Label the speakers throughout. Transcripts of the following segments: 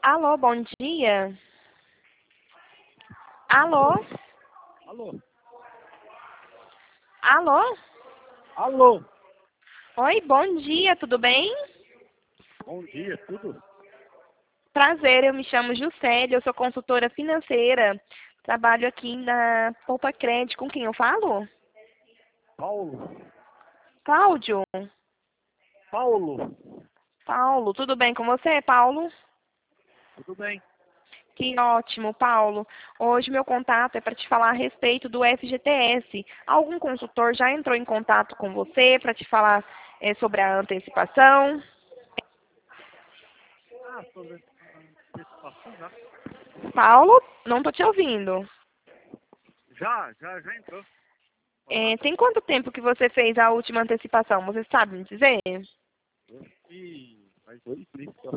Speaker 1: Alô, bom dia. Alô?
Speaker 2: Alô?
Speaker 1: Alô?
Speaker 2: Alô?
Speaker 1: Oi, bom dia, tudo bem?
Speaker 2: Bom dia, tudo?
Speaker 1: Prazer, eu me chamo Juscelia, eu sou consultora financeira. Trabalho aqui na Poupa Crédito. Com quem eu falo?
Speaker 2: Paulo?
Speaker 1: Cláudio?
Speaker 2: Paulo?
Speaker 1: Paulo, tudo bem com você, Paulo?
Speaker 2: Tudo bem?
Speaker 1: Que ótimo, Paulo. Hoje meu contato é para te falar a respeito do FGTS. Algum consultor já entrou em contato com você para te falar sobre a antecipação?
Speaker 2: Sobre a antecipação já.
Speaker 1: Paulo, não estou te ouvindo.
Speaker 2: Já entrou.
Speaker 1: Tem quanto tempo que você fez a última antecipação? Você sabe me dizer?
Speaker 2: E faz 2 meses só.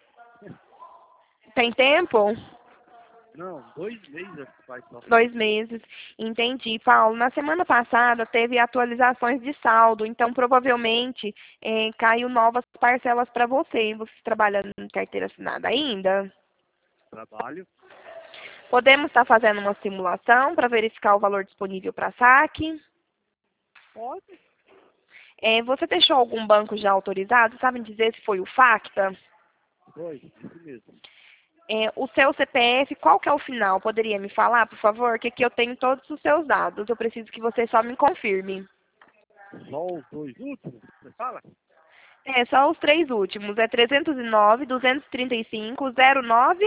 Speaker 1: Tem tempo?
Speaker 2: Não, 2 meses acho que faz só.
Speaker 1: 2 meses. Entendi, Paulo. Na semana passada teve atualizações de saldo, então provavelmente caiu novas parcelas para você. Você trabalha em carteira assinada ainda?
Speaker 2: Trabalho?
Speaker 1: Podemos estar fazendo uma simulação para verificar o valor disponível para saque.
Speaker 2: Pode.
Speaker 1: Você deixou algum banco já autorizado? Sabe me dizer se foi o Facta?
Speaker 2: Foi, isso mesmo.
Speaker 1: O seu CPF, qual que é o final? Poderia me falar, por favor? Que aqui eu tenho todos os seus dados. Eu preciso que você só me confirme.
Speaker 2: Só os 2 últimos, você fala?
Speaker 1: Só os 3 últimos. É 309, 235, 09.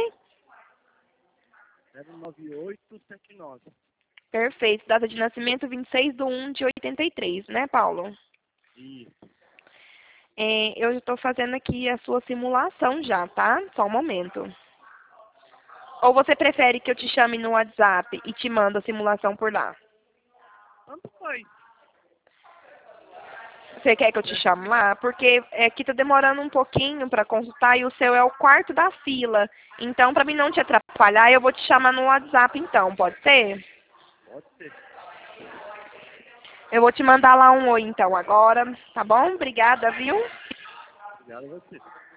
Speaker 2: 09879.
Speaker 1: Perfeito. Data de nascimento 26/1/83, né, Paulo?
Speaker 2: Isso.
Speaker 1: Eu estou fazendo aqui a sua simulação já, tá? Só um momento. Ou você prefere que eu te chame no WhatsApp e te mando a simulação por lá?
Speaker 2: Tanto faz.
Speaker 1: Você quer que eu te chame lá? Porque aqui tá demorando um pouquinho para consultar e o seu é o quarto da fila. Então, para mim não te atrapalhar, eu vou te chamar no WhatsApp então, pode ser?
Speaker 2: Pode ser.
Speaker 1: Eu vou te mandar lá um oi então agora, tá bom? Obrigada, viu?
Speaker 2: Obrigado a você.